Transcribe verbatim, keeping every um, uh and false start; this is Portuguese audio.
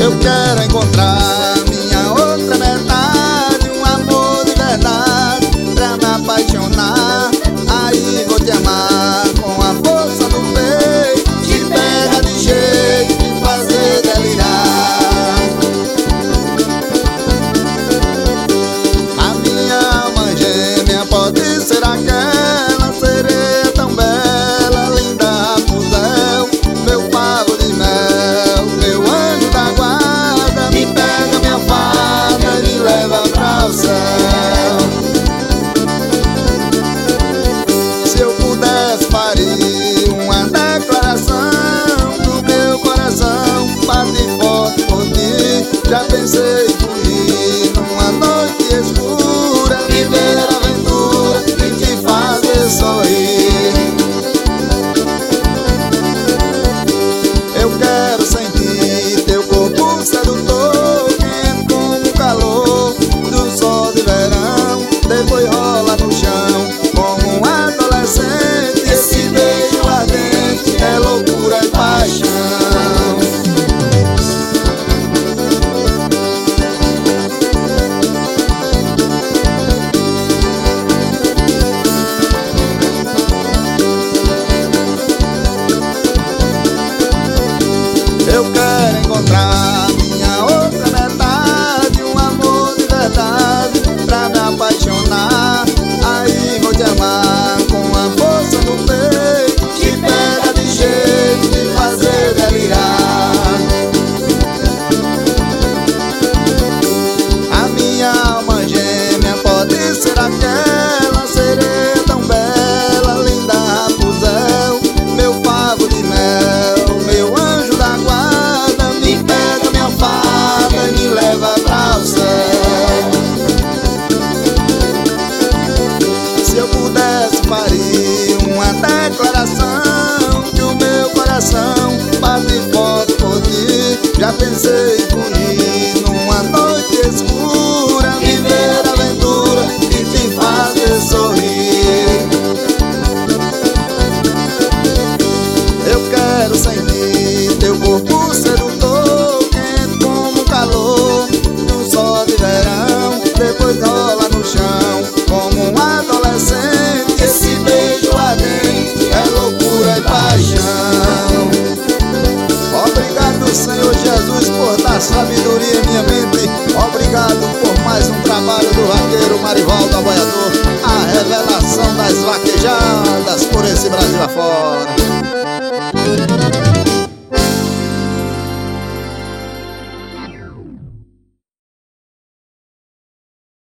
Eu quero encontrar minha outra metade, um amor de verdade pra me apaixonar. Aí vou te amar com a força do peito, te pega de jeito de fazer delirar. A minha alma gêmea pode ser aquela sereia tão bela, linda Rapunzel, meu favo de mel, meu anjo da guarda. Me pega, minha fada, e me leva pra o céu. Se eu pudesse faria uma declaração do meu coração, bate forte por ti. Já pensei em fugir numa noite escura, viver a aventura e te fazer sorrir. Eu quero sentir teu corpo sedutor, quente como o calor do sol de verão. Depois rola no chão como um adolescente. Esse beijo ardente é loucura e paixão. Eu quero encontrar minha outra metade, um amor de verdade pra me apaixonar. Aí vou te amar com a força do peito, te pega de jeito de fazer delirar. A minha alma gêmea pode ser aquela sereia tão bela, linda Rapunzel, meu favo de mel, meu anjo da guarda. Me pega, minha fada, e me leva pra o céu. Se eu pudesse faria uma declaração que o meu coração bate forte por ti. Já pensei em fugir numa noite escura, viver a aventura e te fazer sorrir. Eu quero sentir teu corpo sedutor, quente como o calor do sol de verão. Depois rola no chão como um adolescente. Esse beijo ardente é loucura e paixão. Obrigado, Senhor Jesus, por dar sabedoria em minha mente. Obrigado por mais um trabalho do vaqueiro Marivaldo Aboiador, a revelação das vaquejadas por esse Brasil afora.